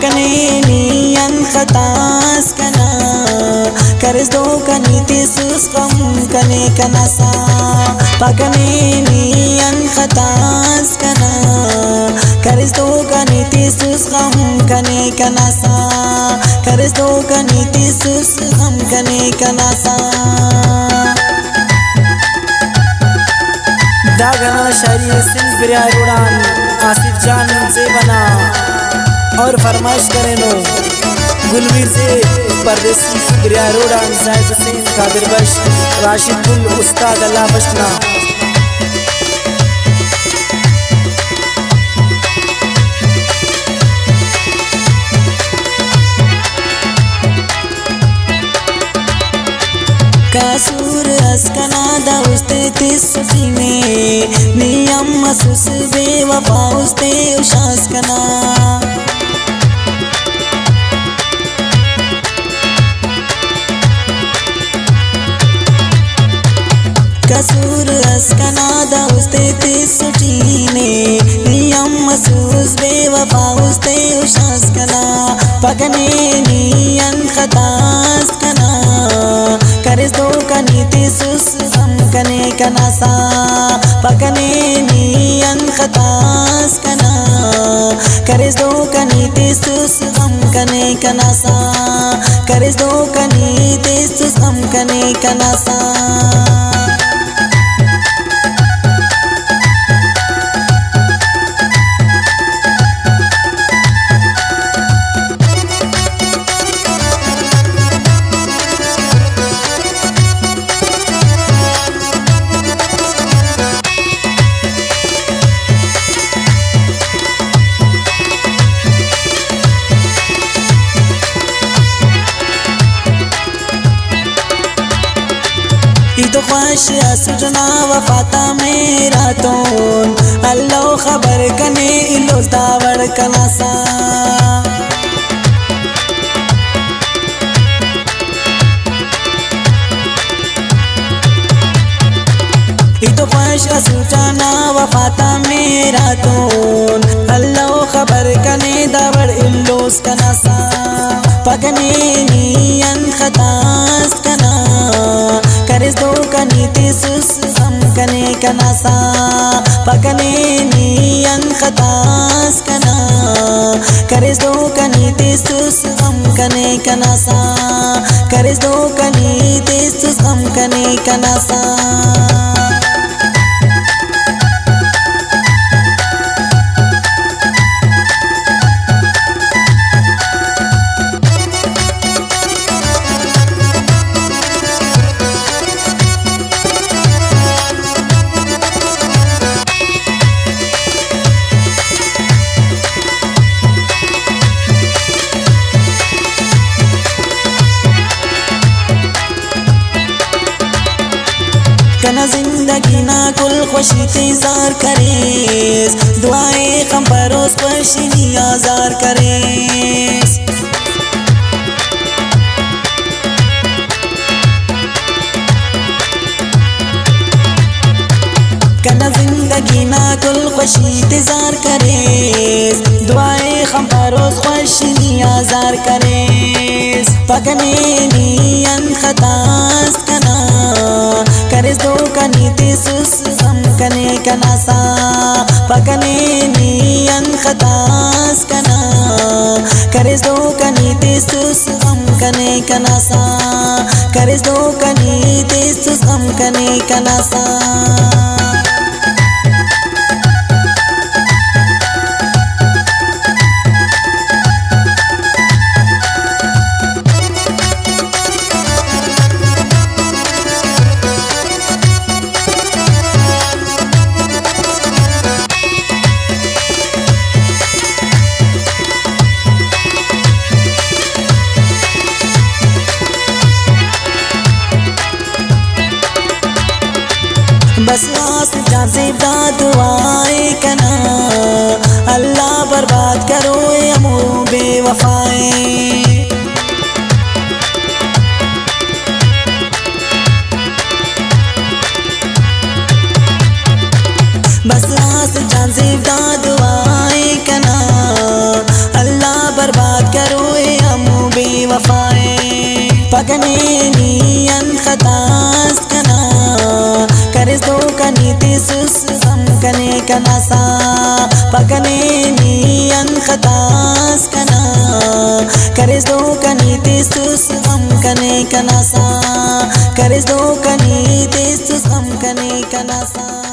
पकने नियन खतास कना करस दो कनीति सुस्कम कने कनसा पकने नियन खतास कना करस दो कनीति सुस्कम कने कनसा करस दो कनीति सुस्कम कने कनसा। दागना शायरी सिंध बिरिया रोडान आसिफ जान से बना और फरमाइश करें लो गुलवीर से परदेसी बिरिया रोडान जायद हुसैन कादिर बश राशिद गुल उस्ताद अल्लाह बशना। कासूर अस्कना दाउस्ते तिस्सी में नियम मसूस बेवफा उस्ते उशास कना कसूर अस्कना दाउस्ते तिस्सी में नियम मसूस बेवफा उस्ते उशास कना पकने नियन खतास कना करस दो कनीति सुस्कम कने कनसा पकने नियन खतास कना करस दो कनीति सुस्कम कने कनसा करस दो कनीति सुस्कम कने कनसा। तो ख्वाश असुजना वफाता मेरा तोन अल्लाह खबर कने इलोस दावर कनासा तो ख्वाश असुजना वफाता मेरा तोन अल्लाह खबर कने दावर इलोस कनासा पकने नियन खतास कना करस दो कनीति सुस्कम कने कनसा पकने नियन खतास कना करस दो कनीति सुस्कम कने कनसा करस दो कनीति सुस्कम कने कनसा। कना जिंदगी ना कुल खुशी तेजार करेस दुआएं कम परोस पशीनी आजार करेस कना जिंदगी ना कुल खुशी तेजार करेस दुआएं कम परोस पशीनी आजार करेस पकने नियन खतास कना करस दो कनीति सुस्कम कने कनसा पकने नियन खतास कना करस दो कनीति सुस्कम कने कनसा करस दो कनीति सुस्कम कने कनसा। बस आस जाज़िबा दुआएं कना अल्लाह बर्बाद करो अमो बेवफाएं बस आस जाज़िबा दुआएं कना अल्लाह बर्बाद कनी सुस हम कने कनासा पकने नियन खतास कना करेस दो कनी सुस हम कने कनासा करेस दो कनी सुस हम कने कनासा।